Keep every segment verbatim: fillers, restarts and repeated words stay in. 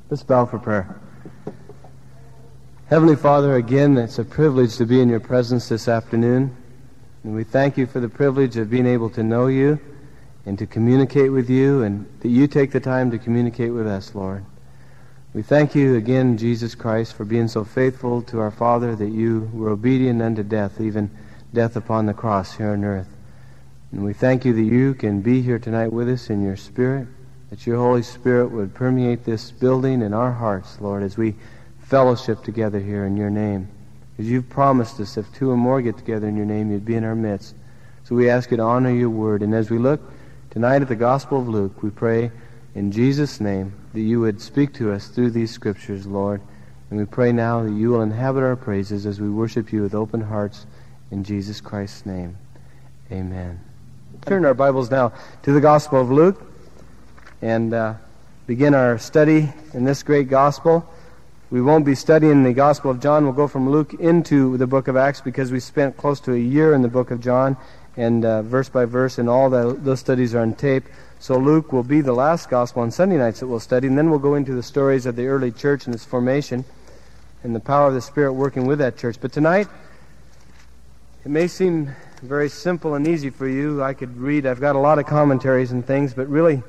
Let's bow for prayer. Heavenly Father, again, it's a privilege to be in your presence this afternoon. And we thank you for the privilege of being able to know you and to communicate with you, and that you take the time to communicate with us, Lord. We thank you again, Jesus Christ, for being so faithful to our Father that you were obedient unto death, even death upon the cross here on earth. And we thank you that you can be here tonight with us in your Spirit, that your Holy Spirit would permeate this building in our hearts, Lord, as we fellowship together here in your name. Because you've promised us if two or more get together in your name, you'd be in our midst. So we ask you to honor your word. And as we look tonight at the Gospel of Luke, we pray in Jesus' name that you would speak to us through these scriptures, Lord. And we pray now that you will inhabit our praises as we worship you with open hearts in Jesus Christ's name. Amen. Turn our Bibles now to the Gospel of Luke and uh, begin our study in this great Gospel. We won't be studying the Gospel of John. We'll go from Luke into the book of Acts because we spent close to a year in the book of John, and uh, verse by verse, and all the, those studies are on tape. So Luke will be the last Gospel on Sunday nights that we'll study, and then we'll go into the stories of the early church and its formation and the power of the Spirit working with that church. But tonight, it may seem very simple and easy for you. I could read, I've got a lot of commentaries and things, but really,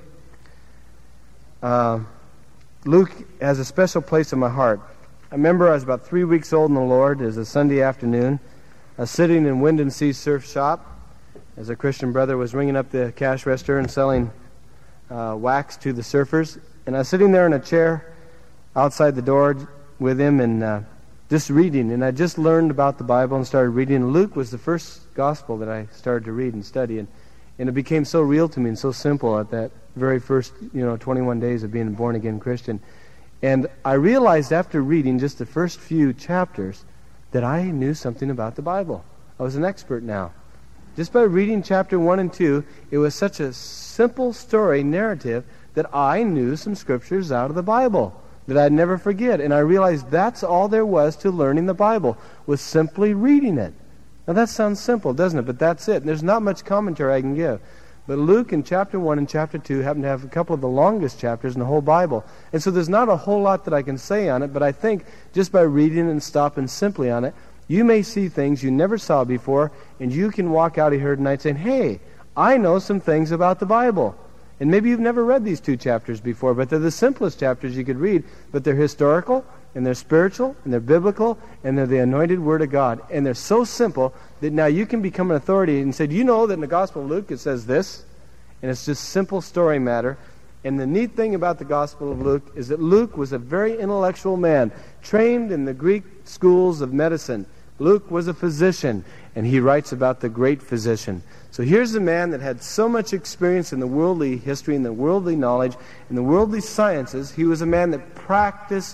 uh, Luke has a special place in my heart. I remember I was about three weeks old in the Lord. It was a Sunday afternoon. I was sitting in Wind and Sea Surf Shop as a Christian brother was ringing up the cash register and selling uh, wax to the surfers. And I was sitting there in a chair outside the door with him and uh, just reading. And I just learned about the Bible and started reading. Luke was the first gospel that I started to read and study. And, and it became so real to me and so simple at that very first, you know, twenty-one days of being a born-again Christian. And I realized after reading just the first few chapters that I knew something about the Bible. I was an expert now. Just by reading chapter one and two, it was such a simple story, narrative, that I knew some scriptures out of the Bible that I'd never forget. And I realized that's all there was to learning the Bible, was simply reading it. Now that sounds simple, doesn't it? But that's it. And there's not much commentary I can give. But Luke in chapter one and chapter two happen to have a couple of the longest chapters in the whole Bible. And so there's not a whole lot that I can say on it, but I think just by reading and stopping simply on it, you may see things you never saw before, and you can walk out of here tonight saying, hey, I know some things about the Bible. And maybe you've never read these two chapters before, but they're the simplest chapters you could read, but they're historical, and they're spiritual, and they're biblical, and they're the anointed Word of God. And they're so simple that now you can become an authority and say, do you know that in the Gospel of Luke it says this? And it's just simple story matter. And the neat thing about the Gospel of Luke is that Luke was a very intellectual man, trained in the Greek schools of medicine. Luke was a physician, and he writes about the great physician. So here's a man that had so much experience in the worldly history and the worldly knowledge and the worldly sciences. He was a man that practiced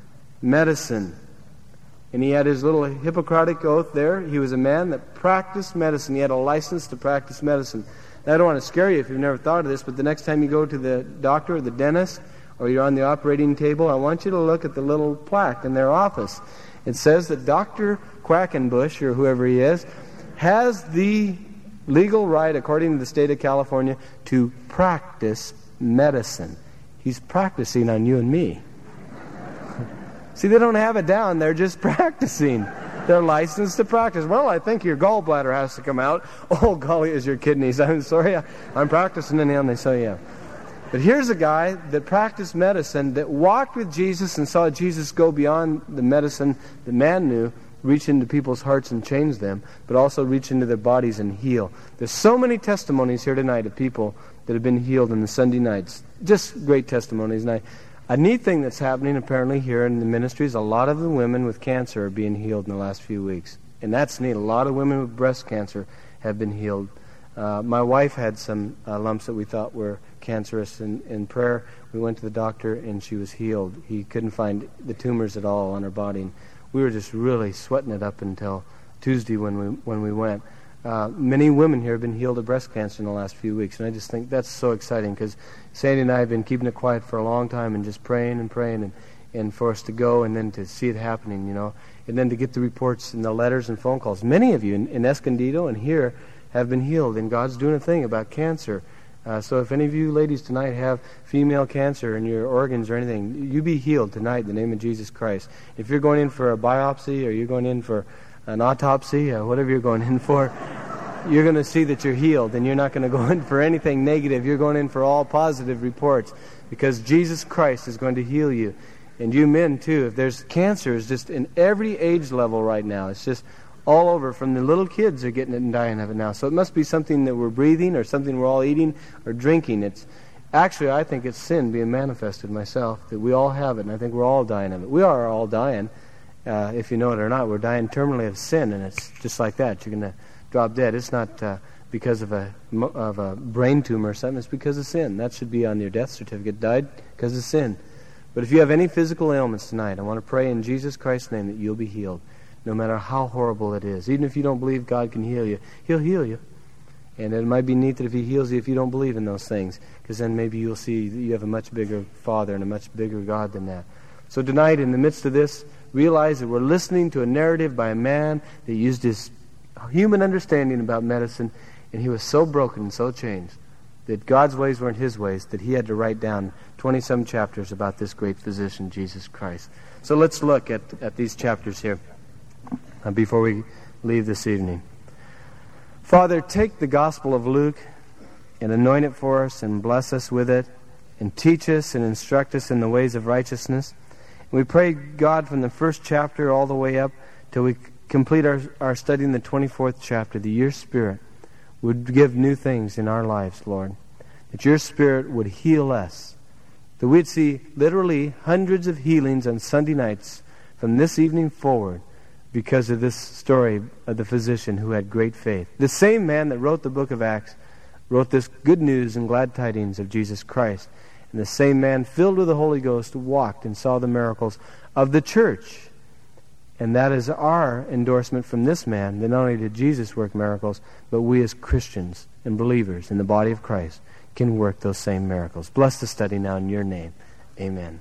medicine. And he had his little Hippocratic oath there. He was a man that practiced medicine. He had a license to practice medicine. Now, I don't want to scare you if you've never thought of this, but the next time you go to the doctor or the dentist or you're on the operating table, I want you to look at the little plaque in their office. It says that Doctor Quackenbush, or whoever he is, has the legal right, according to the state of California, to practice medicine. He's practicing on you and me. See, they don't have it down. They're just practicing. They're licensed to practice. Well, I think your gallbladder has to come out. Oh, golly, is your kidneys. I'm sorry, I'm practicing in them. They say, yeah. But here's a guy that practiced medicine, that walked with Jesus and saw Jesus go beyond the medicine that man knew, reach into people's hearts and change them, but also reach into their bodies and heal. There's so many testimonies here tonight of people that have been healed in the Sunday nights. Just great testimonies. And I, a neat thing that's happening apparently here in the ministry is a lot of the women with cancer are being healed in the last few weeks. And that's neat. A lot of women with breast cancer have been healed. Uh, my wife had some uh, lumps that we thought were cancerous. In, in prayer, we went to the doctor and she was healed. He couldn't find the tumors at all on her body. And we were just really sweating it up until Tuesday when we when we went. Uh, many women here have been healed of breast cancer in the last few weeks, and I just think that's so exciting because Sandy and I have been keeping it quiet for a long time and just praying and praying and, and for us to go and then to see it happening, you know, and then to get the reports and the letters and phone calls. Many of you in, in Escondido and here have been healed, and God's doing a thing about cancer Uh, so if any of you ladies tonight have female cancer in your organs or anything, you be healed tonight in the name of Jesus Christ. If you're going in for a biopsy or you're going in for an autopsy, or whatever you're going in for, you're going to see that you're healed, and you're not going to go in for anything negative. You're going in for all positive reports, because Jesus Christ is going to heal you. And you men too. If there's cancer, is just in every age level right now. It's just all over. From the little kids are getting it and dying of it now. So it must be something that we're breathing, or something we're all eating or drinking. It's actually, I think it's sin being manifested myself, that we all have it, and I think we're all dying of it. We are all dying. Uh, if you know it or not, we're dying terminally of sin, and it's just like that. You're going to drop dead. It's not uh, because of a of a brain tumor or something. It's because of sin. That should be on your death certificate. Died because of sin. But if you have any physical ailments tonight, I want to pray in Jesus Christ's name that you'll be healed, no matter how horrible it is. Even if you don't believe God can heal you, He'll heal you. And it might be neat that if He heals you, if you don't believe in those things, because then maybe you'll see that you have a much bigger Father and a much bigger God than that. So tonight, in the midst of this, realize that we're listening to a narrative by a man that used his human understanding about medicine, and he was so broken and so changed that God's ways weren't his ways, that he had to write down twenty-some chapters about this great physician, Jesus Christ. So let's look at, at these chapters here uh, before we leave this evening. Father, take the Gospel of Luke and anoint it for us and bless us with it and teach us and instruct us in the ways of righteousness. We pray, God, from the first chapter all the way up till we complete our, our study in the twenty-fourth chapter, that your Spirit would give new things in our lives, Lord. That your Spirit would heal us. That we'd see literally hundreds of healings on Sunday nights from this evening forward because of this story of the physician who had great faith. The same man that wrote the book of Acts wrote this good news and glad tidings of Jesus Christ. And the same man, filled with the Holy Ghost, walked and saw the miracles of the church. And that is our endorsement from this man, that not only did Jesus work miracles, but we as Christians and believers in the body of Christ can work those same miracles. Bless the study now in your name. Amen.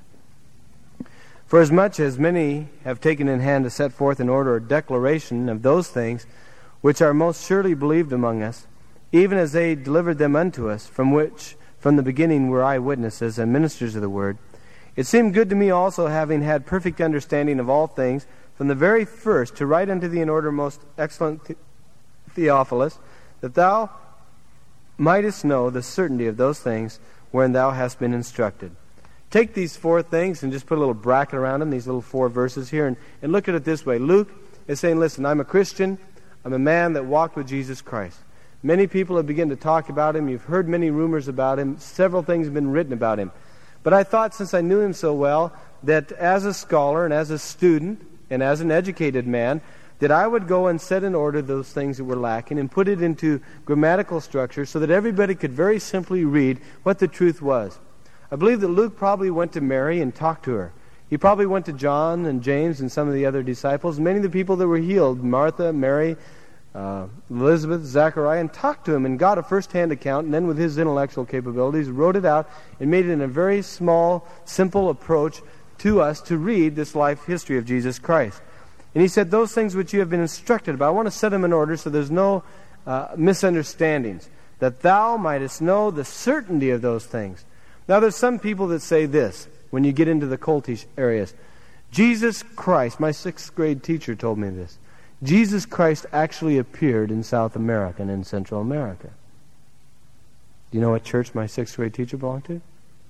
For as much as many have taken in hand to set forth in order a declaration of those things which are most surely believed among us, even as they delivered them unto us, from which from the beginning were eyewitnesses and ministers of the word, it seemed good to me also, having had perfect understanding of all things, from the very first, to write unto thee in order, most excellent Theophilus, that thou mightest know the certainty of those things wherein thou hast been instructed. Take these four things and just put a little bracket around them, these little four verses here, and, and look at it this way. Luke is saying, listen, I'm a Christian. I'm a man that walked with Jesus Christ. Many people have begun to talk about him. You've heard many rumors about him. Several things have been written about him. But I thought, since I knew him so well, that as a scholar and as a student and as an educated man, that I would go and set in order those things that were lacking and put it into grammatical structure so that everybody could very simply read what the truth was. I believe that Luke probably went to Mary and talked to her. He probably went to John and James and some of the other disciples, many of the people that were healed, Martha, Mary, uh, Elizabeth, Zachariah, and talked to him and got a first-hand account, and then with his intellectual capabilities wrote it out and made it in a very small, simple approach to us to read this life history of Jesus Christ. And he said, those things which you have been instructed about, I want to set them in order so there's no uh, misunderstandings, that thou mightest know the certainty of those things. Now there's some people that say this, when you get into the cultish areas. Jesus Christ, my sixth grade teacher told me this, Jesus Christ actually appeared in South America and in Central America. Do you know what church my sixth grade teacher belonged to?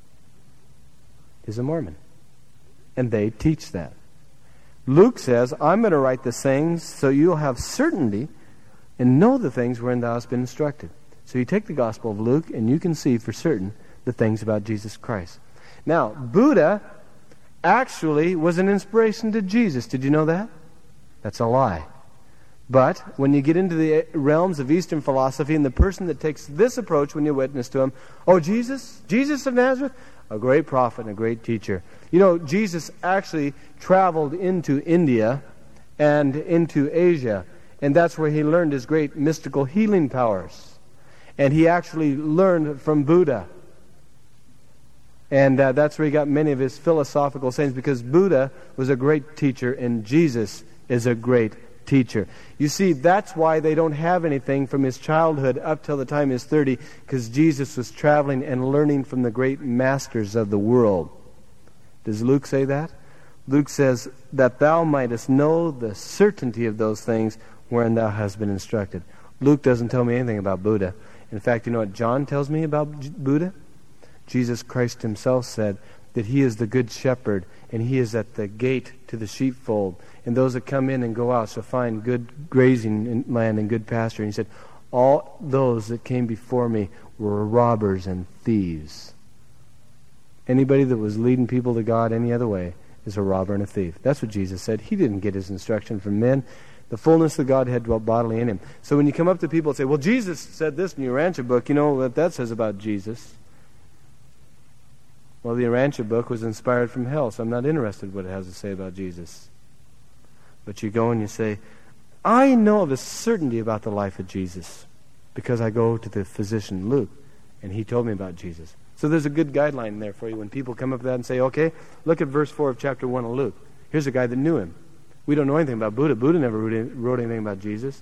He's a Mormon. And they teach that. Luke says, I'm going to write the things so you'll have certainty and know the things wherein thou hast been instructed. So you take the Gospel of Luke and you can see for certain the things about Jesus Christ. Now, Buddha actually was an inspiration to Jesus. Did you know that? That's a lie. But when you get into the realms of Eastern philosophy and the person that takes this approach when you witness to him, oh, Jesus, Jesus of Nazareth, a great prophet and a great teacher. You know, Jesus actually traveled into India and into Asia, and that's where he learned his great mystical healing powers. And he actually learned from Buddha. And uh, that's where he got many of his philosophical sayings, because Buddha was a great teacher and Jesus is a great teacher. You see, that's why they don't have anything from his childhood up till the time he's thirty, because Jesus was traveling and learning from the great masters of the world. Does Luke say that? Luke says, that thou mightest know the certainty of those things wherein thou hast been instructed. Luke doesn't tell me anything about Buddha. In fact, you know what John tells me about Buddha? Jesus Christ himself said that he is the good shepherd, and he is at the gate to the sheepfold. And those that come in and go out shall find good grazing land and good pasture. And he said, all those that came before me were robbers and thieves. Anybody that was leading people to God any other way is a robber and a thief. That's what Jesus said. He didn't get his instruction from men. The fullness of Godhead dwelt bodily in him. So when you come up to people and say, well, Jesus said this in your Urantia book, you know what that says about Jesus? Well, the Urantia book was inspired from hell, so I'm not interested in what it has to say about Jesus. But you go and you say, I know of a certainty about the life of Jesus because I go to the physician Luke, and he told me about Jesus. So there's a good guideline there for you when people come up to that and say, okay, look at verse four of chapter one of Luke. Here's a guy that knew him. We don't know anything about Buddha. Buddha never wrote anything about Jesus.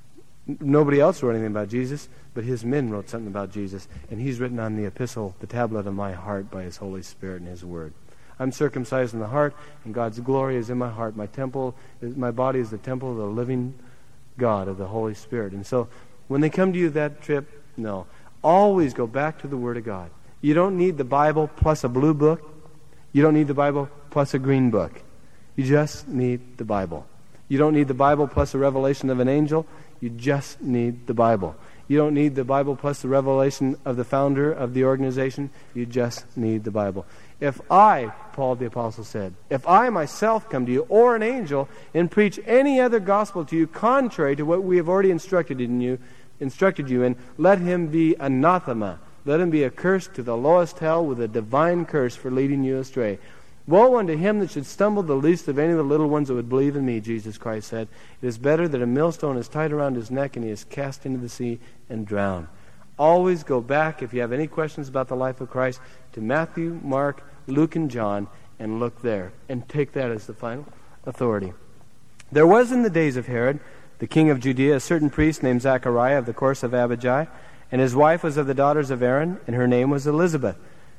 Nobody else wrote anything about Jesus, but his men wrote something about Jesus. And he's written on the epistle, the tablet of my heart, by his Holy Spirit and his word. I'm circumcised in the heart, and God's glory is in my heart. My temple, my body is the temple of the living God, of the Holy Spirit. And so when they come to you that trip, no. Always go back to the Word of God. You don't need the Bible plus a blue book. You don't need the Bible plus a green book. You just need the Bible. You don't need the Bible plus a revelation of an angel. You just need the Bible. You don't need the Bible plus the revelation of the founder of the organization. You just need the Bible. If I, Paul the Apostle said, if I myself come to you, or an angel, and preach any other gospel to you contrary to what we have already instructed in you, instructed you in, let him be anathema. Let him be accursed to the lowest hell with a divine curse for leading you astray. Woe unto him that should stumble the least of any of the little ones that would believe in me, Jesus Christ said. It is better that a millstone is tied around his neck and he is cast into the sea and drowned. Always go back, if you have any questions about the life of Christ, to Matthew, Mark, Luke, and John, and look there, and take that as the final authority. There was in the days of Herod, the king of Judea, a certain priest named Zachariah of the course of Abijah, and his wife was of the daughters of Aaron, and her name was Elizabeth.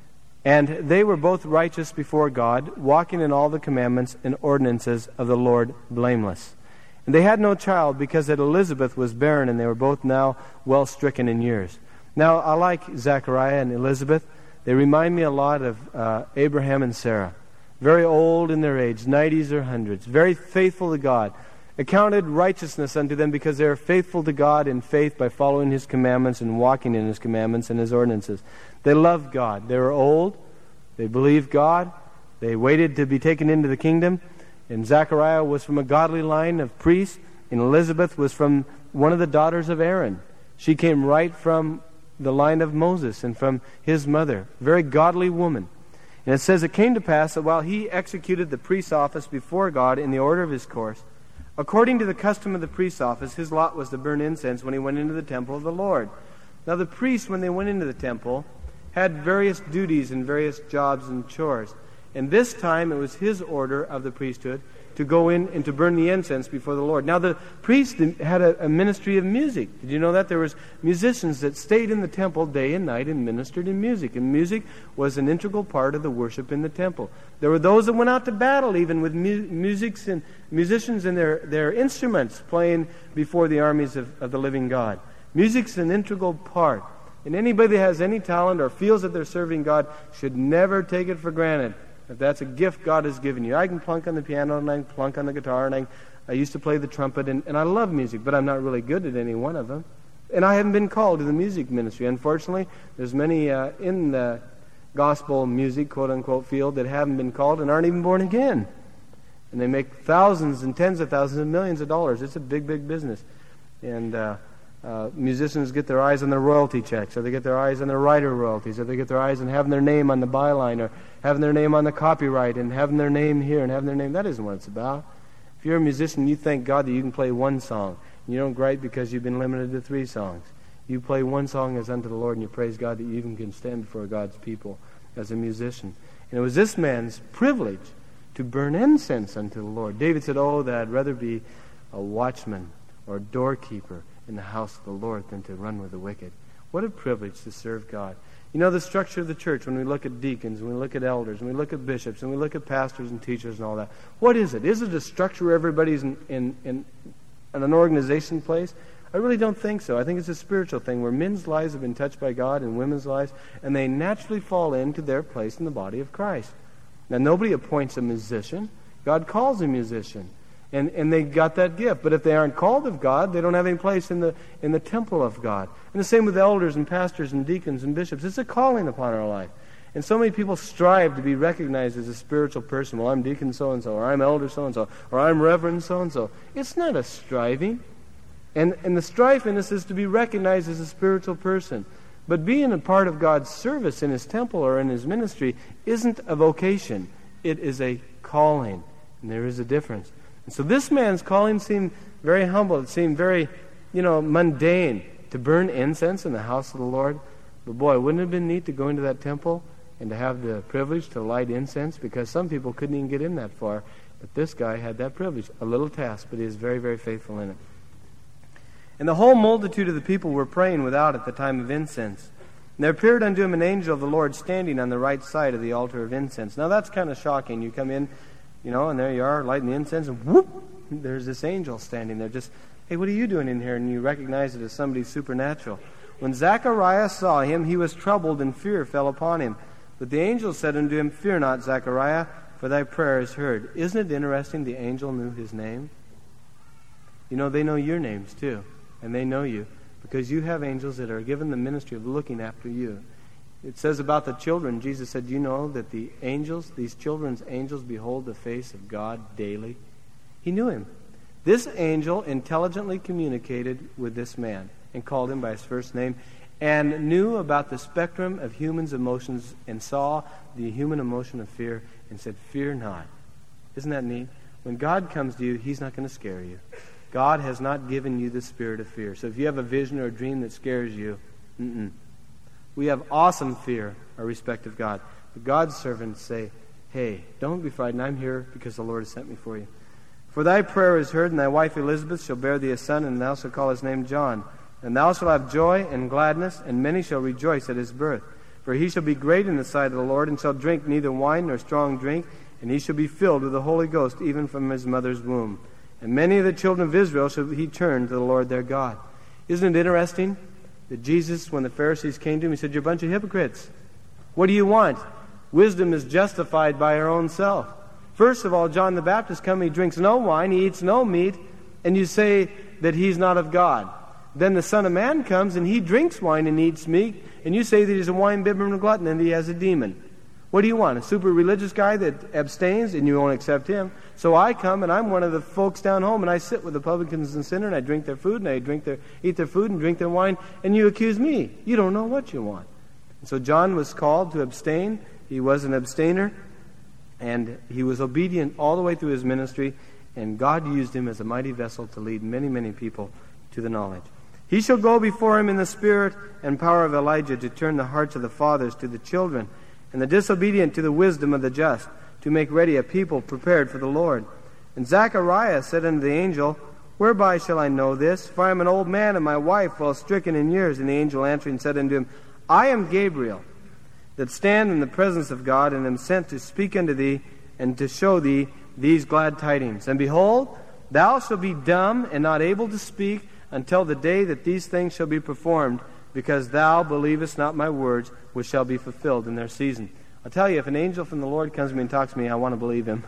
And they were both righteous before God, walking in all the commandments and ordinances of the Lord blameless. And they had no child, because that Elizabeth was barren, and they were both now well stricken in years. Now, I like Zachariah and Elizabeth. They remind me a lot of uh, Abraham and Sarah. Very old in their age, nineties or hundreds. Very faithful to God. Accounted righteousness unto them because they are faithful to God in faith by following His commandments and walking in His commandments and His ordinances. They loved God. They were old. They believed God. They waited to be taken into the kingdom. And Zechariah was from a godly line of priests, and Elizabeth was from one of the daughters of Aaron. She came right from the line of Moses and from his mother. Very godly woman. And it says, it came to pass that while he executed the priest's office before God in the order of his course, according to the custom of the priest's office, his lot was to burn incense when he went into the temple of the Lord. Now the priests, when they went into the temple, had various duties and various jobs and chores. And this time it was his order of the priesthood to go in and to burn the incense before the Lord. Now the priest had a, a ministry of music. Did you know that? There was musicians that stayed in the temple day and night and ministered in music. And music was an integral part of the worship in the temple. There were those that went out to battle even with mu- musics and musicians and their, their instruments playing before the armies of, of the living God. Music's an integral part. And anybody that has any talent or feels that they're serving God should never take it for granted. If that's a gift God has given you. I can plunk on the piano and I can plunk on the guitar and I, I used to play the trumpet and, and I love music, but I'm not really good at any one of them. And I haven't been called to the music ministry. Unfortunately, there's many uh, in the gospel music, quote-unquote, field that haven't been called and aren't even born again. And they make thousands and tens of thousands and millions of dollars. It's a big, big business. And uh, uh, musicians get their eyes on their royalty checks, or they get their eyes on their writer royalties, or they get their eyes on having their name on the byline, or having their name on the copyright, and having their name here and having their name. That isn't what it's about. If you're a musician, you thank God that you can play one song. You don't gripe because you've been limited to three songs. You play one song as unto the Lord, and you praise God that you even can stand before God's people as a musician. And it was this man's privilege to burn incense unto the Lord. David said, oh, that I'd rather be a watchman or a doorkeeper in the house of the Lord than to run with the wicked. What a privilege to serve God. You know, the structure of the church, when we look at deacons, when we look at elders, when we look at bishops, and we look at pastors and teachers and all that, what is it? Is it a structure where everybody's in, in, in, in an organization place? I really don't think so. I think it's a spiritual thing where men's lives have been touched by God and women's lives, and they naturally fall into their place in the body of Christ. Now, nobody appoints a musician. God calls a musician. And, and they got that gift. But if they aren't called of God, they don't have any place in the in the temple of God. And the same with elders and pastors and deacons and bishops. It's a calling upon our life. And so many people strive to be recognized as a spiritual person. Well, I'm deacon so-and-so, or I'm elder so-and-so, or I'm reverend so-and-so. It's not a striving. And, and the strife in us is to be recognized as a spiritual person. But being a part of God's service in His temple or in His ministry isn't a vocation. It is a calling. And there is a difference. And so this man's calling seemed very humble. It seemed very, you know, mundane to burn incense in the house of the Lord. But boy, wouldn't it have been neat to go into that temple and to have the privilege to light incense? Because some people couldn't even get in that far. But this guy had that privilege. A little task, but he is very, very faithful in it. And the whole multitude of the people were praying without at the time of incense. And there appeared unto him an angel of the Lord standing on the right side of the altar of incense. Now that's kind of shocking. You come in, you know, and there you are, lighting the incense, and whoop, there's this angel standing there. Just, hey, what are you doing in here? And you recognize it as somebody supernatural. When Zacharias saw him, he was troubled, and fear fell upon him. But the angel said unto him, Fear not, Zachariah, for thy prayer is heard. Isn't it interesting the angel knew his name? You know, they know your names too, and they know you, because you have angels that are given the ministry of looking after you. It says about the children, Jesus said, you know that the angels, these children's angels, behold the face of God daily? He knew him. This angel intelligently communicated with this man and called him by his first name and knew about the spectrum of humans' emotions and saw the human emotion of fear and said, Fear not. Isn't that neat? When God comes to you, He's not going to scare you. God has not given you the spirit of fear. So if you have a vision or a dream that scares you, mm-mm. We have awesome fear or respect of God. But God's servants say, Hey, don't be frightened. I'm here because the Lord has sent me for you. For thy prayer is heard, and thy wife Elizabeth shall bear thee a son, and thou shalt call his name John. And thou shalt have joy and gladness, and many shall rejoice at his birth. For he shall be great in the sight of the Lord, and shall drink neither wine nor strong drink, and he shall be filled with the Holy Ghost even from his mother's womb. And many of the children of Israel shall he turn to the Lord their God. Isn't it interesting that Jesus, when the Pharisees came to him, he said, You're a bunch of hypocrites. What do you want? Wisdom is justified by her own self. First of all, John the Baptist comes, he drinks no wine, he eats no meat, and you say that he's not of God. Then the Son of Man comes, and he drinks wine and eats meat, and you say that he's a wine-bibber and a glutton, and he has a demon. What do you want? A super religious guy that abstains, and you won't accept him? So I come, and I'm one of the folks down home, and I sit with the publicans and sinners, and I drink their food, and I drink their, eat their food and drink their wine, and you accuse me. You don't know what you want. And so John was called to abstain. He was an abstainer, and he was obedient all the way through his ministry, and God used him as a mighty vessel to lead many, many people to the knowledge. He shall go before him in the spirit and power of Elijah to turn the hearts of the fathers to the children, and the disobedient to the wisdom of the just, to make ready a people prepared for the Lord. And Zacharias said unto the angel, Whereby shall I know this? For I am an old man, and my wife well stricken in years. And the angel answering said unto him, I am Gabriel, that stand in the presence of God, and am sent to speak unto thee, and to show thee these glad tidings. And behold, thou shalt be dumb, and not able to speak, until the day that these things shall be performed, because thou believest not my words, which shall be fulfilled in their season. I'll tell you, if an angel from the Lord comes to me and talks to me, I want to believe him.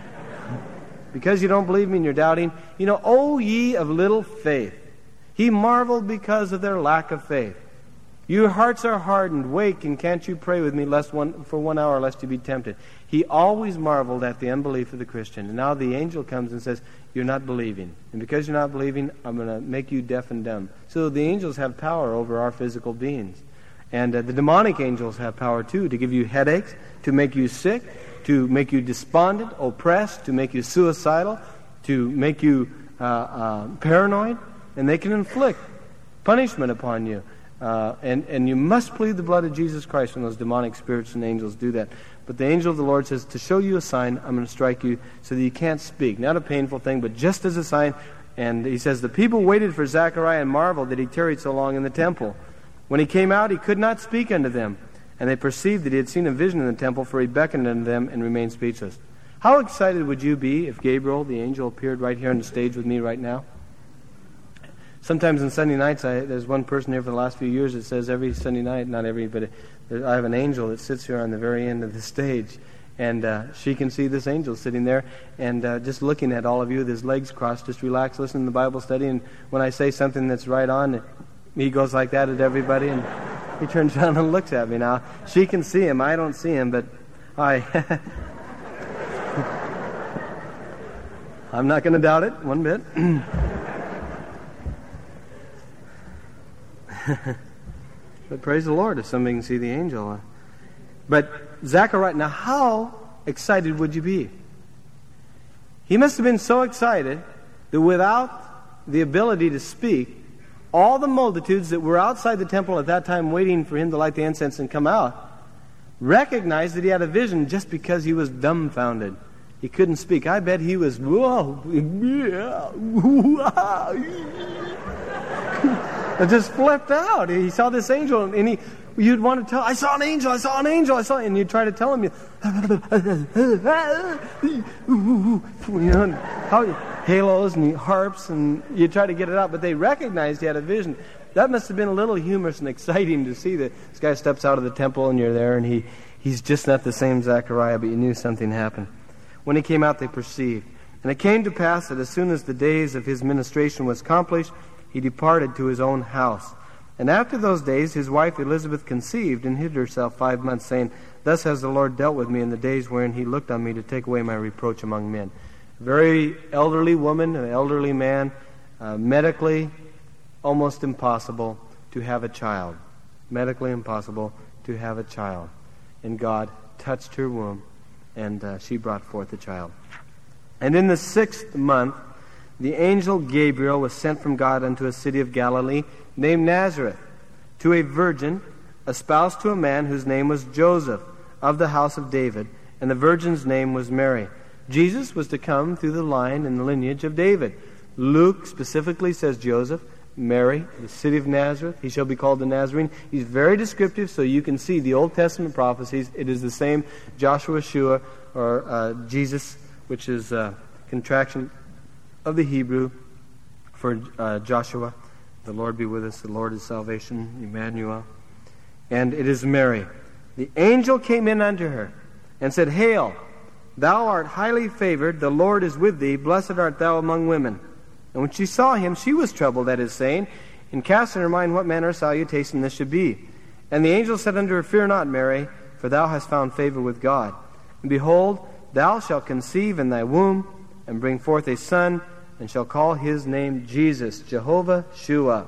Because you don't believe me and you're doubting. You know, O ye of little faith, he marveled because of their lack of faith. Your hearts are hardened. Wake, and can't you pray with me lest one, for one hour, lest you be tempted? He always marveled at the unbelief of the Christian. And now the angel comes and says, You're not believing. And because you're not believing, I'm going to make you deaf and dumb. So the angels have power over our physical beings. And uh, the demonic angels have power too, to give you headaches, to make you sick, to make you despondent, oppressed, to make you suicidal, to make you uh, uh, paranoid. And they can inflict punishment upon you. Uh, and, and you must plead the blood of Jesus Christ when those demonic spirits and angels do that. But the angel of the Lord says, to show you a sign, I'm going to strike you so that you can't speak. Not a painful thing, but just as a sign, And he says, the people waited for Zechariah and marveled that he tarried so long in the temple. When he came out, he could not speak unto them. And they perceived that he had seen a vision in the temple, for he beckoned unto them and remained speechless. How excited would you be if Gabriel, the angel, appeared right here on the stage with me right now? Sometimes on Sunday nights, I, there's one person here for the last few years that says every Sunday night, not every, but it, I have an angel that sits here on the very end of the stage. And uh, she can see this angel sitting there and uh, just looking at all of you with his legs crossed, just relax, listening to the Bible study. And when I say something that's right on, he goes like that at everybody. And he turns around and looks at me now. She can see him. I don't see him, but I... I'm not going to doubt it one bit. But praise the Lord if somebody can see the angel. But Zechariah, now how excited would you be? He must have been so excited that without the ability to speak, all the multitudes that were outside the temple at that time waiting for him to light the incense and come out recognized that he had a vision just because he was dumbfounded. He couldn't speak. I bet he was, whoa, and just flipped out. He saw this angel, and he, you'd want to tell, I saw an angel, I saw an angel, I saw, and you'd try to tell him, you know, how, halos and harps, and you try to get it out, but they recognized he had a vision. That must have been a little humorous and exciting to see that this guy steps out of the temple, and you're there, and he, he's just not the same Zechariah, but you knew something happened. When he came out, they perceived. And it came to pass that as soon as the days of his ministration was accomplished, he departed to his own house. And after those days, his wife Elizabeth conceived and hid herself five months, saying, Thus has the Lord dealt with me in the days wherein he looked on me to take away my reproach among men. A very elderly woman, an elderly man, uh, medically almost impossible to have a child. Medically impossible to have a child. And God touched her womb, and uh, she brought forth a child. And in the sixth month, the angel Gabriel was sent from God unto a city of Galilee named Nazareth, to a virgin, espoused to a man whose name was Joseph, of the house of David, and the virgin's name was Mary. Jesus was to come through the line and the lineage of David. Luke specifically says Joseph, Mary, the city of Nazareth. He shall be called the Nazarene. He's very descriptive, so you can see the Old Testament prophecies. It is the same Joshua, Shua, or uh, Jesus, which is a contraction of the Hebrew for uh, Joshua. The Lord be with us. The Lord is salvation. Emmanuel. And it is Mary. The angel came in unto her and said, Hail, thou art highly favored. The Lord is with thee. Blessed art thou among women. And when she saw him, she was troubled at his saying, and cast in her mind what manner of salutation this should be. And the angel said unto her, Fear not, Mary, for thou hast found favor with God. And behold, thou shalt conceive in thy womb, and bring forth a son, and shall call his name Jesus, Jehovah Shua.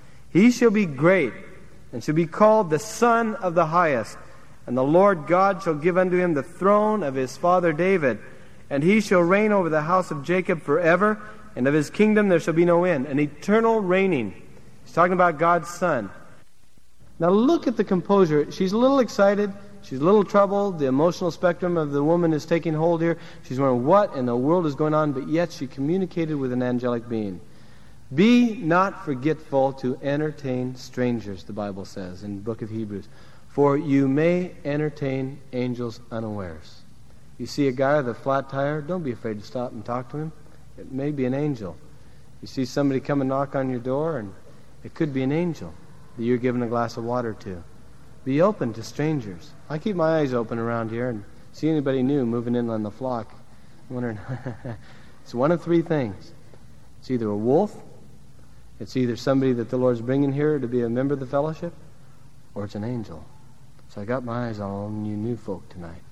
He shall be great, and shall be called the Son of the Highest. And the Lord God shall give unto him the throne of his father David, and he shall reign over the house of Jacob forever, and of his kingdom there shall be no end. An eternal reigning. He's talking about God's Son. Now look at the composure. She's a little excited. She's a little troubled. The emotional spectrum of the woman is taking hold here. She's wondering what in the world is going on, but yet she communicated with an angelic being. Be not forgetful to entertain strangers, the Bible says in the book of Hebrews. For you may entertain angels unawares. You see a guy with a flat tire, don't be afraid to stop and talk to him. It may be an angel. You see somebody come and knock on your door, and it could be an angel that you're giving a glass of water to. Be open to strangers. I keep my eyes open around here and see anybody new moving in on the flock. I'm wondering, it's one of three things. It's either a wolf, it's either somebody that the Lord's bringing here to be a member of the fellowship, or it's an angel. So I got my eyes on all you new folk tonight.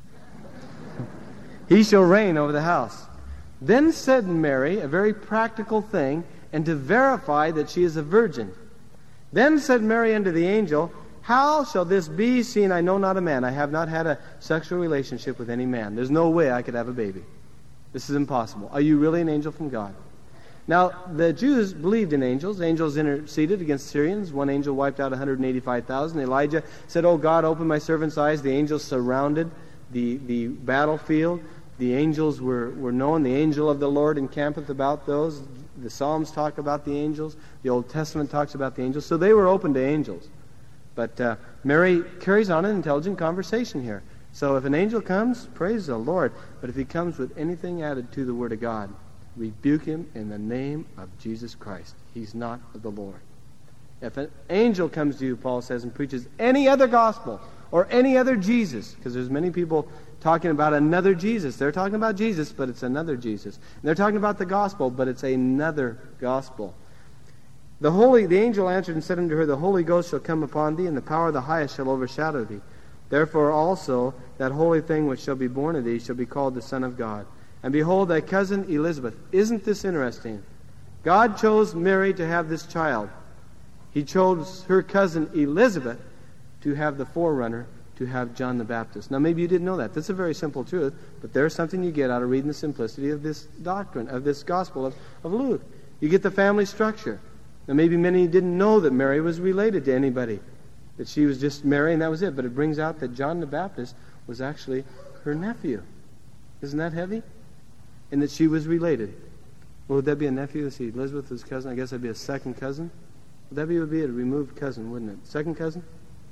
He shall reign over the house. Then said Mary a very practical thing, and to verify that she is a virgin. Then said Mary unto the angel, How shall this be, seeing I know not a man? I have not had a sexual relationship with any man. There's no way I could have a baby. This is impossible. Are you really an angel from God? Now, the Jews believed in angels. Angels interceded against Syrians. One angel wiped out one hundred eighty-five thousand. Elijah said, Oh God, open my servant's eyes. The angels surrounded the, the battlefield. The angels were, were known. The angel of the Lord encampeth about those The Psalms talk about the angels. The Old Testament talks about the angels. So they were open to angels. But uh, Mary carries on an intelligent conversation here. So if an angel comes, praise the Lord. But if he comes with anything added to the Word of God, rebuke him in the name of Jesus Christ. He's not of the Lord. If an angel comes to you, Paul says, and preaches any other gospel or any other Jesus, because there's many people talking about another Jesus. They're talking about Jesus, but it's another Jesus. And they're talking about the gospel, but it's another gospel. The holy, the angel answered and said unto her, The Holy Ghost shall come upon thee, and the power of the highest shall overshadow thee. Therefore also that holy thing which shall be born of thee shall be called the Son of God. And behold, thy cousin Elizabeth. Isn't this interesting? God chose Mary to have this child. He chose her cousin Elizabeth to have the forerunner, to have John the Baptist. Now maybe you didn't know that. That's a very simple truth, but there's something you get out of reading the simplicity of this doctrine, of this gospel of, of Luke. You get the family structure. Now maybe many didn't know that Mary was related to anybody, that she was just Mary and that was it, but it brings out that John the Baptist was actually her nephew. Isn't that heavy? And that she was related. Well, would that be a nephew? Let's see, Elizabeth was cousin. I guess that'd be a second cousin. Would that be, would be a removed cousin, wouldn't it? Second cousin?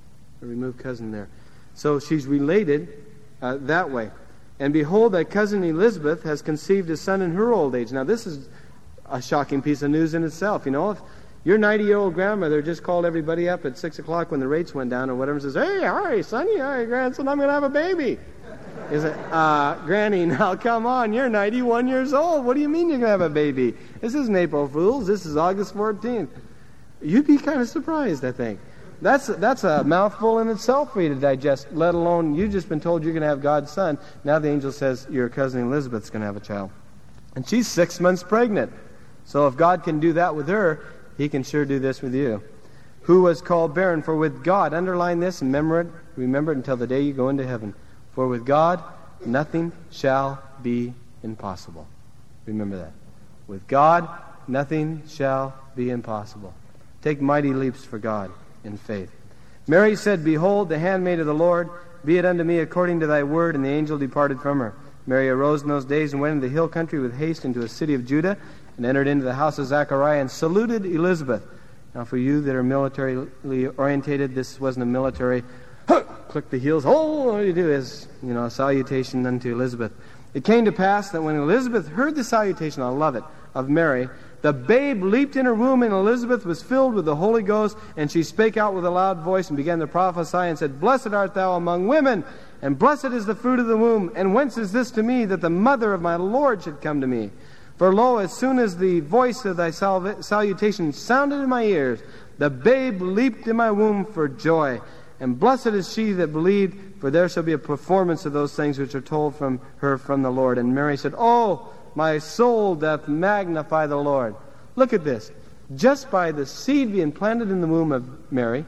A removed cousin there. So she's related uh, that way. And behold, thy cousin Elizabeth has conceived a son in her old age. Now this is a shocking piece of news in itself. You know, if your ninety-year-old grandmother just called everybody up at six o'clock when the rates went down or whatever and says, Hey, all right, sonny, all right, grandson, I'm going to have a baby. Is it, uh, Granny, now come on, you're ninety-one years old. What do you mean you're going to have a baby? This isn't April Fool's. This is August fourteenth. You'd be kind of surprised, I think. That's, that's a mouthful in itself for you to digest, let alone you've just been told you're going to have God's son. Now the angel says your cousin Elizabeth's going to have a child. And she's six months pregnant. So if God can do that with her, he can sure do this with you. Who was called barren? For with God, underline this and remember it, remember it until the day you go into heaven. For with God, nothing shall be impossible. Remember that. With God, nothing shall be impossible. Take mighty leaps for God in faith. Mary said, Behold, the handmaid of the Lord, be it unto me according to thy word. And the angel departed from her. Mary arose in those days and went into the hill country with haste into a city of Judah, and entered into the house of Zechariah and saluted Elizabeth. Now for you that are militarily orientated, this wasn't a military click the heels. Oh, what do you do is, you know, a salutation unto Elizabeth. It came to pass that when Elizabeth heard the salutation, I love it, of Mary, the babe leaped in her womb, and Elizabeth was filled with the Holy Ghost, and she spake out with a loud voice and began to prophesy and said, Blessed art thou among women, and blessed is the fruit of the womb. And whence is this to me, that the mother of my Lord should come to me? For lo, as soon as the voice of thy salva- salutation sounded in my ears, the babe leaped in my womb for joy. And blessed is she that believed, for there shall be a performance of those things which are told from her from the Lord. And Mary said, Oh, my soul doth magnify the Lord. Look at this. Just by the seed being planted in the womb of Mary,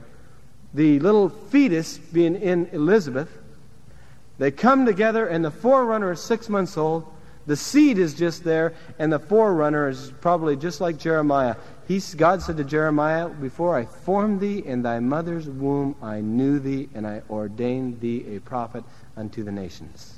the little fetus being in Elizabeth, they come together, and the forerunner is six months old. The seed is just there, and the forerunner is probably just like Jeremiah. He, God said to Jeremiah, Before I formed thee in thy mother's womb, I knew thee, and I ordained thee a prophet unto the nations.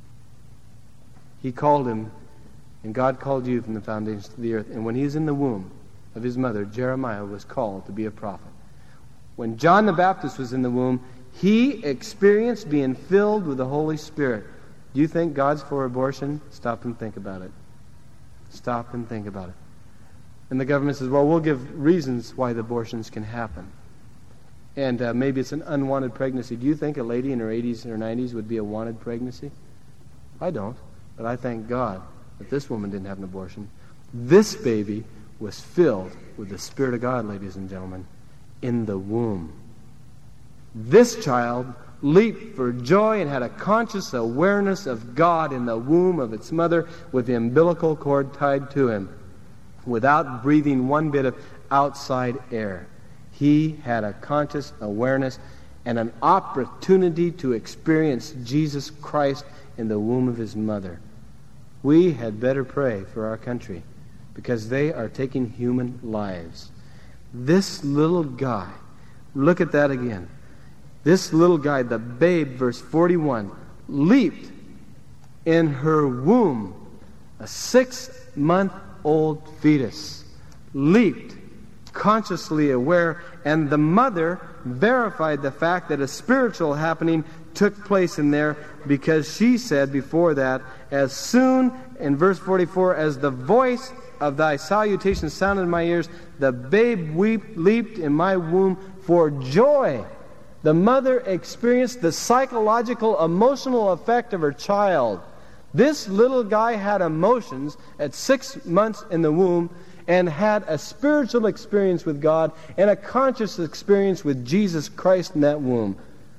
He called him, and God called you from the foundations of the earth. And when he was in the womb of his mother, Jeremiah was called to be a prophet. When John the Baptist was in the womb, he experienced being filled with the Holy Spirit. Do you think God's for abortion? Stop and think about it. Stop and think about it. And the government says, well, we'll give reasons why the abortions can happen. And uh, maybe it's an unwanted pregnancy. Do you think a lady in her eighties or nineties would be a wanted pregnancy? I don't. But I thank God that this woman didn't have an abortion. This baby was filled with the Spirit of God, ladies and gentlemen, in the womb. This child leaped for joy and had a conscious awareness of God in the womb of its mother with the umbilical cord tied to him without breathing one bit of outside air. He had a conscious awareness and an opportunity to experience Jesus Christ in the womb of his mother. We had better pray for our country because they are taking human lives. This little guy, look at that again. This little guy, the babe, verse forty-one, leaped in her womb, a six-month month-old fetus leaped, consciously aware, and the mother verified the fact that a spiritual happening took place in there, because she said before that, as soon, in verse forty-four, as the voice of thy salutation sounded in my ears, the babe weep, leaped in my womb for joy. The mother experienced the psychological, emotional effect of her child. This little guy had emotions at six months in the womb, and had a spiritual experience with God and a conscious experience with Jesus Christ in that womb.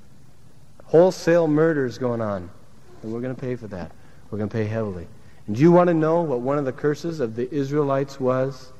Wholesale murder is going on, and we're going to pay for that. We're going to pay heavily. And do you want to know what one of the curses of the Israelites was?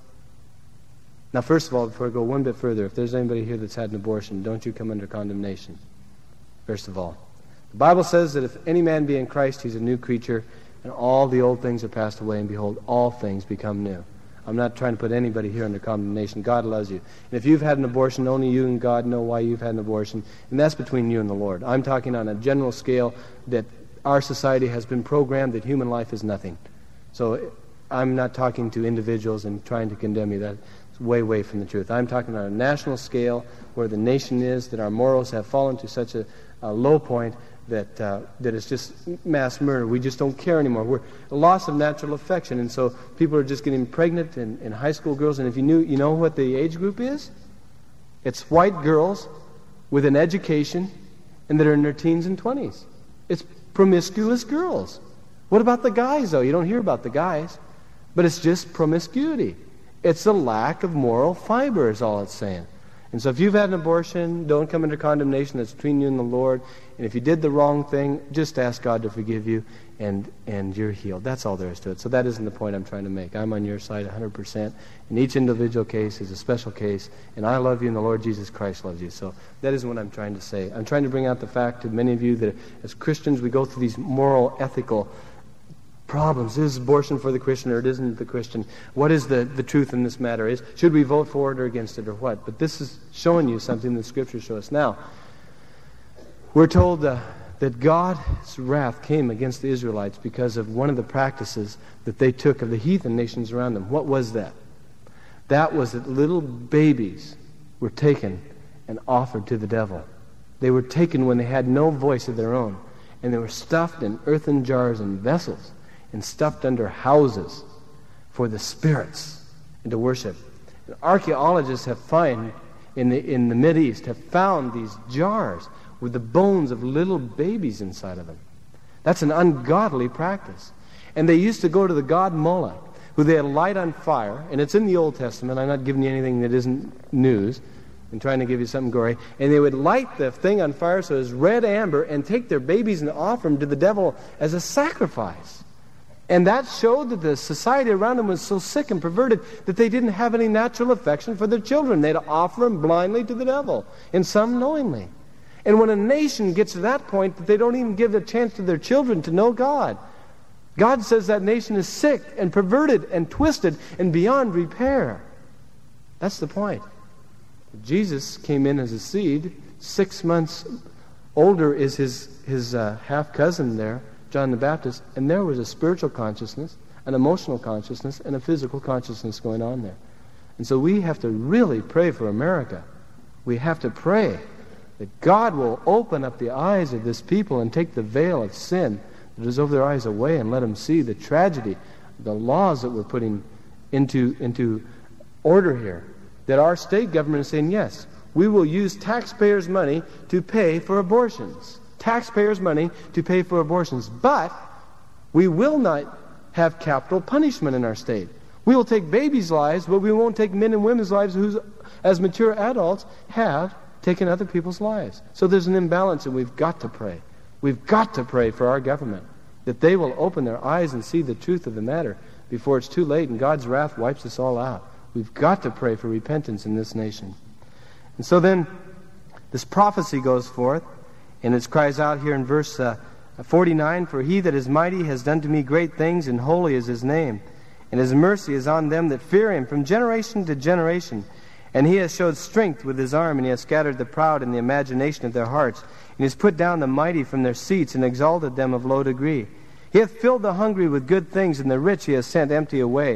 Now, first of all, before I go one bit further, if there's anybody here that's had an abortion, don't you come under condemnation, first of all. The Bible says that if any man be in Christ, he's a new creature, and all the old things are passed away, and behold, all things become new. I'm not trying to put anybody here under condemnation. God loves you. And if you've had an abortion, only you and God know why you've had an abortion, and that's between you and the Lord. I'm talking on a general scale that our society has been programmed that human life is nothing. So I'm not talking to individuals and trying to condemn you. That's way, way from the truth. I'm talking on a national scale where the nation is, that our morals have fallen to such a, a low point that uh, that it's just mass murder. We just don't care anymore. We're a loss of natural affection, and so people are just getting pregnant, and, and high school girls. And if you knew, you know what the age group is? It's white girls with an education and that are in their teens and twenties. It's promiscuous girls. What about the guys, though? You don't hear about the guys, but it's just promiscuity. It's a lack of moral fiber, is all it's saying. And so if you've had an abortion, don't come under condemnation. That's between you and the Lord. And if you did the wrong thing, just ask God to forgive you, and, and you're healed. That's all there is to it. So that isn't the point I'm trying to make. I'm on your side one hundred percent. And each individual case is a special case. And I love you, and the Lord Jesus Christ loves you. So that isn't what I'm trying to say. I'm trying to bring out the fact to many of you that as Christians, we go through these moral, ethical problems. Is abortion for the Christian or it isn't the Christian? What is the, the truth in this matter? Is should we vote for it or against it or what? But this is showing you something that Scripture shows us. Now, we're told uh, that God's wrath came against the Israelites because of one of the practices that they took of the heathen nations around them. What was that? That was that little babies were taken and offered to the devil. They were taken when they had no voice of their own, and they were stuffed in earthen jars and vessels, and stuffed under houses for the spirits and to worship. And archaeologists have found in the in the Mideast have found these jars with the bones of little babies inside of them. That's an ungodly practice. And they used to go to the god Moloch, who they had light on fire, and it's in the Old Testament. I'm not giving you anything that isn't news. I'm trying to give you something gory. And they would light the thing on fire so it was red amber, and take their babies and offer them to the devil as a sacrifice. And that showed that the society around them was so sick and perverted that they didn't have any natural affection for their children. They'd offer them blindly to the devil, and some knowingly. And when a nation gets to that point that they don't even give a chance to their children to know God, God says that nation is sick and perverted and twisted and beyond repair. That's the point. Jesus came in as a seed. Six months older is his, his uh, half-cousin there, John the Baptist, and there was a spiritual consciousness, an emotional consciousness, and a physical consciousness going on there. And so we have to really pray for America. We have to pray that God will open up the eyes of this people and take the veil of sin that is over their eyes away, and let them see the tragedy, the laws that we're putting into, into order here. That our state government is saying, yes, we will use taxpayers' money to pay for abortions. Taxpayers' money to pay for abortions. But we will not have capital punishment in our state. We will take babies' lives, but we won't take men and women's lives who, as mature adults, have taken other people's lives. So there's an imbalance, and we've got to pray. We've got to pray for our government, that they will open their eyes and see the truth of the matter before it's too late and God's wrath wipes us all out. We've got to pray for repentance in this nation. And so then this prophecy goes forth, and it cries out here in verse uh, forty-nine, "For he that is mighty has done to me great things, and holy is his name. And his mercy is on them that fear him from generation to generation. And he has showed strength with his arm, and he has scattered the proud in the imagination of their hearts. And he has put down the mighty from their seats, and exalted them of low degree. He hath filled the hungry with good things, and the rich he has sent empty away.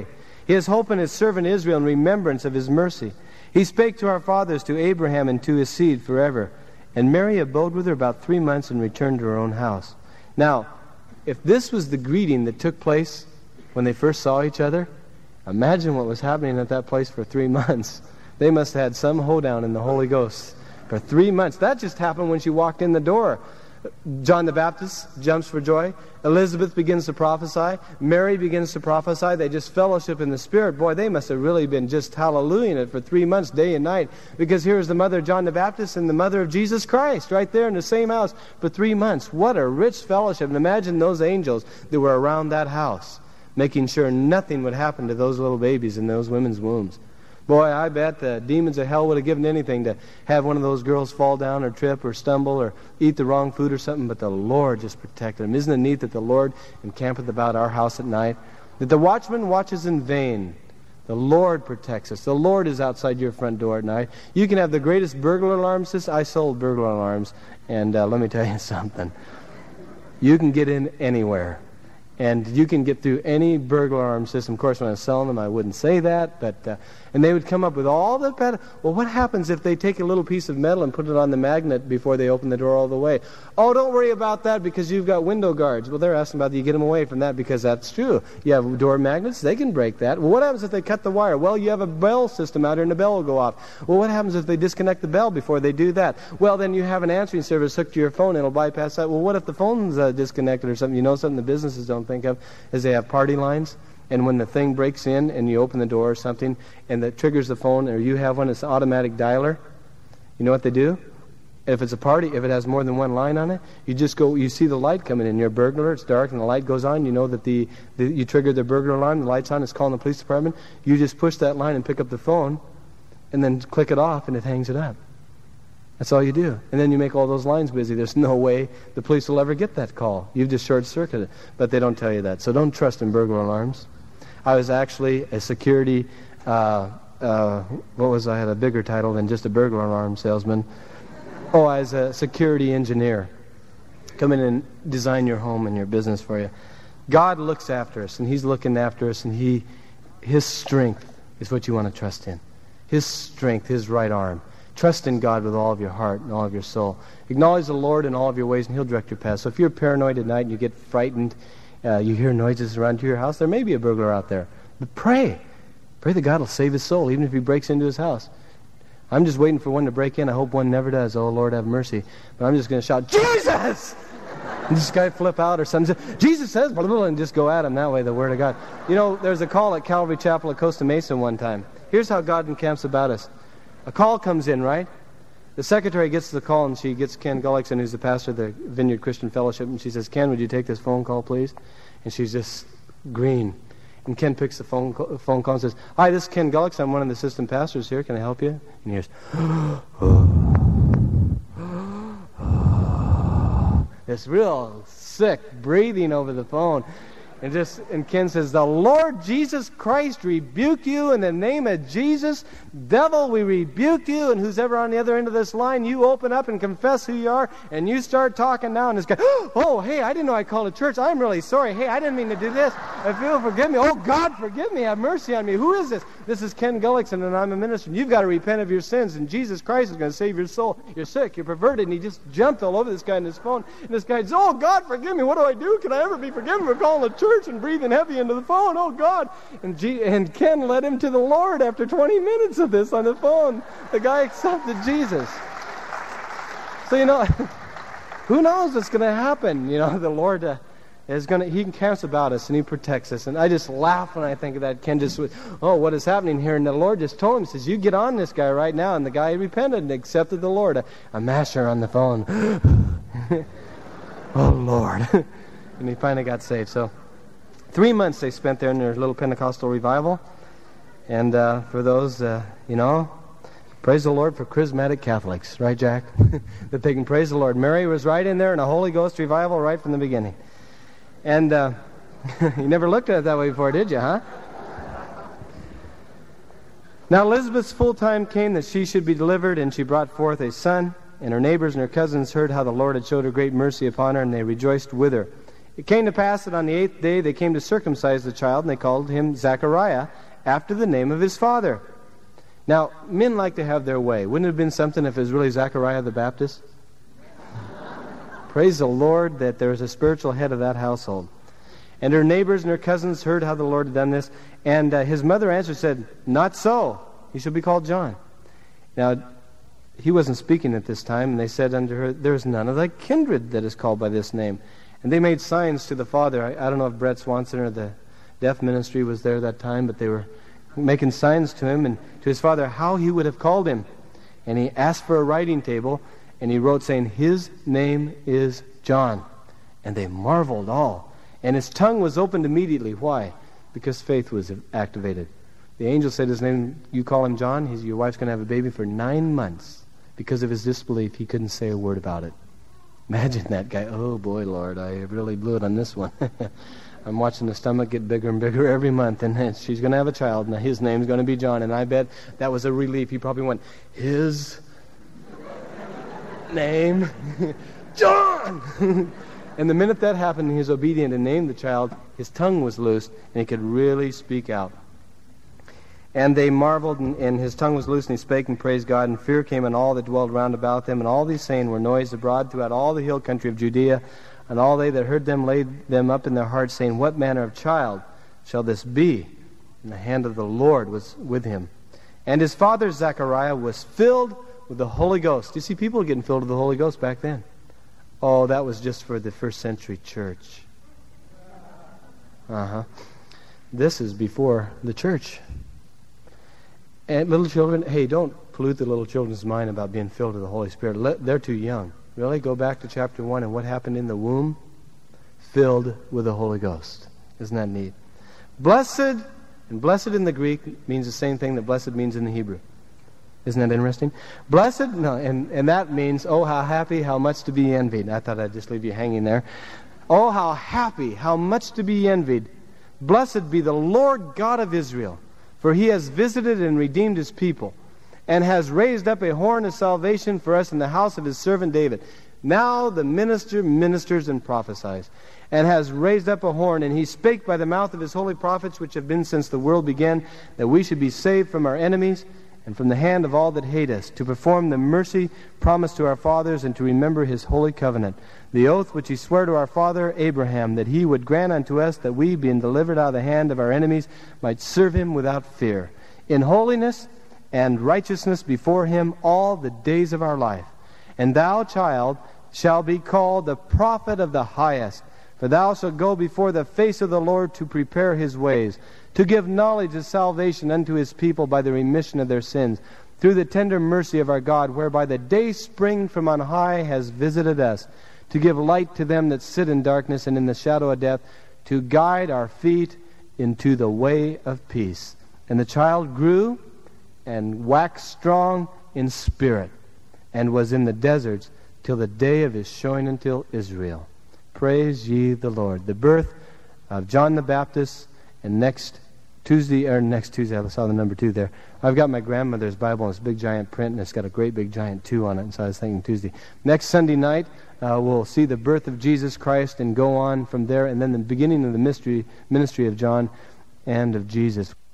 He has hope in his servant Israel in remembrance of his mercy. He spake to our fathers, to Abraham, and to his seed forever. And Mary abode with her about three months and returned to her own house. Now, if this was the greeting that took place when they first saw each other, imagine what was happening at that place for three months. They must have had some hoedown in the Holy Ghost for three months. That just happened when she walked in the door. John the Baptist jumps for joy. Elizabeth begins to prophesy. Mary begins to prophesy. They just fellowship in the Spirit. Boy, they must have really been just hallelujahing it for three months, day and night. Because here's the mother of John the Baptist and the mother of Jesus Christ right there in the same house for three months. What a rich fellowship. And imagine those angels that were around that house, making sure nothing would happen to those little babies in those women's wombs. Boy, I bet the demons of hell would have given anything to have one of those girls fall down or trip or stumble or eat the wrong food or something, but the Lord just protected them. Isn't it neat that the Lord encampeth about our house at night? That the watchman watches in vain. The Lord protects us. The Lord is outside your front door at night. You can have the greatest burglar alarm system. I sold burglar alarms, and uh, let me tell you something. You can get in anywhere. And you can get through any burglar alarm system. Of course, when I was selling them, I wouldn't say that. But uh, and they would come up with all the pat- well, what happens if they take a little piece of metal and put it on the magnet before they open the door all the way? Oh, don't worry about that because you've got window guards. Well, they're asking about you get them away from that because that's true. You have door magnets, they can break that. Well, what happens if they cut the wire? Well, you have a bell system out here and the bell will go off. Well, what happens if they disconnect the bell before they do that? Well, then you have an answering service hooked to your phone and it'll bypass that. Well, what if the phone's uh, disconnected or something? You know something the businesses don't think of is they have party lines. And when the thing breaks in and you open the door or something and that triggers the phone or you have one, it's an automatic dialer. You know what they do? If it's a party, if it has more than one line on it, you just go, you see the light coming in. You're a burglar, it's dark and the light goes on. You know that the, the you triggered the burglar alarm, the light's on, it's calling the police department. You just push that line and pick up the phone and then click it off and it hangs it up. That's all you do. And then you make all those lines busy. There's no way the police will ever get that call. You've just short-circuited. But they don't tell you that. So don't trust in burglar alarms. I was actually a security, uh, uh, what was I? I had a bigger title than just a burglar alarm salesman. Oh, I was a security engineer. Come in and design your home and your business for you. God looks after us, and He's looking after us, and He, His strength is what you want to trust in. His strength, His right arm. Trust in God with all of your heart and all of your soul. Acknowledge the Lord in all of your ways, and He'll direct your path. So if you're paranoid at night and you get frightened, uh, you hear noises around your house, there may be a burglar out there. But pray. Pray that God will save his soul, even if he breaks into his house. I'm just waiting for one to break in. I hope one never does. Oh, Lord, have mercy. But I'm just going to shout, Jesus! And this guy flip out or something. Jesus says, blah, blah, blah, and just go at him that way, the Word of God. You know, there's a call at Calvary Chapel at Costa Mesa one time. Here's how God encamps about us. A call comes in, right? The secretary gets the call, and she gets Ken Gullickson, who's the pastor of the Vineyard Christian Fellowship, and she says, Ken, would you take this phone call, please? And she's just green. And Ken picks the phone call, phone call and says, hi, this is Ken Gullickson. I'm one of the assistant pastors here. Can I help you? And he hears, this real sick breathing over the phone. And just and Ken says, the Lord Jesus Christ rebuke you in the name of Jesus. Devil, we rebuke you. And who's ever on the other end of this line, you open up and confess who you are, and you start talking now. And this guy, oh, hey, I didn't know I called a church. I'm really sorry. Hey, I didn't mean to do this. I feel, forgive me. Oh, God, forgive me. Have mercy on me. Who is this? This is Ken Gullickson, and I'm a minister. You've got to repent of your sins, and Jesus Christ is going to save your soul. You're sick. You're perverted. And he just jumped all over this guy on his phone. And this guy says, oh, God, forgive me. What do I do? Can I ever be forgiven for calling a church and breathing heavy into the phone? Oh, God. And, G- and Ken led him to the Lord after twenty minutes of this on the phone. The guy accepted Jesus. So, you know, who knows what's going to happen? You know, the Lord uh, is going to, he cares about us and he protects us. And I just laugh when I think of that. Ken just, oh, what is happening here? And the Lord just told him, he says, you get on this guy right now. And the guy repented and accepted the Lord. A, a masher on the phone. Oh, Lord. And he finally got saved. So three months they spent there in their little Pentecostal revival. And uh, for those, uh, you know, praise the Lord for charismatic Catholics. Right, Jack? That they can praise the Lord. Mary was right in there in a Holy Ghost revival right from the beginning. And uh, you never looked at it that way before, did you, huh? Now Elizabeth's full time came that she should be delivered, and she brought forth a son. And her neighbors and her cousins heard how the Lord had showed her great mercy upon her, and they rejoiced with her. It came to pass that on the eighth day they came to circumcise the child, and they called him Zachariah. after the name of his father. Now, men like to have their way. Wouldn't it have been something if it was really Zechariah the Baptist? Praise the Lord that there was a spiritual head of that household. And her neighbors and her cousins heard how the Lord had done this. And uh, his mother answered, said, "Not so. He shall be called John." Now, he wasn't speaking at this time. And they said unto her, "There is none of thy kindred that is called by this name." And they made signs to the father. I, I don't know if Brett Swanson or the deaf ministry was there that time, but they were making signs to him and to his father how he would have called him. And he asked for a writing table, and he wrote saying, "His name is John." And they marveled all. And his tongue was opened immediately. Why? Because faith was activated. The angel said his name, you call him John, he's, your wife's going to have a baby for nine months. Because of his disbelief, he couldn't say a word about it. Imagine that guy. Oh boy, Lord, I really blew it on this one. I'm watching the stomach get bigger and bigger every month, and she's going to have a child, and his name's going to be John. And I bet that was a relief. He probably went, "His name, John!" And the minute that happened, he was obedient and named the child. His tongue was loosed, and he could really speak out. And they marveled, and, and his tongue was loosed, and he spake and praised God. And fear came on all that dwelled round about them. And all these saying were noised abroad throughout all the hill country of Judea. And all they that heard them laid them up in their hearts, saying, "What manner of child shall this be?" And the hand of the Lord was with him. And his father Zechariah was filled with the Holy Ghost. You see, people were getting filled with the Holy Ghost back then. Oh, that was just for the first century church. Uh-huh. This is before the church. And little children, hey, don't pollute the little children's mind about being filled with the Holy Spirit. Let, they're too young. Really? Go back to chapter one and what happened in the womb? Filled with the Holy Ghost. Isn't that neat? Blessed, and blessed in the Greek means the same thing that blessed means in the Hebrew. Isn't that interesting? Blessed, no, and, and that means, oh, how happy, how much to be envied. I thought I'd just leave you hanging there. Oh, how happy, how much to be envied. Blessed be the Lord God of Israel, for he has visited and redeemed his people, and has raised up a horn of salvation for us in the house of his servant David. Now the minister ministers and prophesies, and has raised up a horn, and he spake by the mouth of his holy prophets, which have been since the world began, that we should be saved from our enemies, and from the hand of all that hate us, to perform the mercy promised to our fathers, and to remember his holy covenant, the oath which he sware to our father Abraham, that he would grant unto us that we, being delivered out of the hand of our enemies, might serve him without fear, in holiness and righteousness before him all the days of our life. And thou, child, shall be called the prophet of the highest, for thou shalt go before the face of the Lord to prepare his ways, to give knowledge of salvation unto his people by the remission of their sins, through the tender mercy of our God, whereby the day spring from on high has visited us, to give light to them that sit in darkness and in the shadow of death, to guide our feet into the way of peace. And the child grew and waxed strong in spirit, and was in the deserts till the day of his showing unto Israel. Praise ye the Lord. The birth of John the Baptist, and next Tuesday, or next Tuesday, I saw the number two there. I've got my grandmother's Bible, and it's big giant print, and it's got a great big giant two on it, and so I was thinking Tuesday. Next Sunday night, uh, we'll see the birth of Jesus Christ and go on from there, and then the beginning of the mystery ministry of John and of Jesus.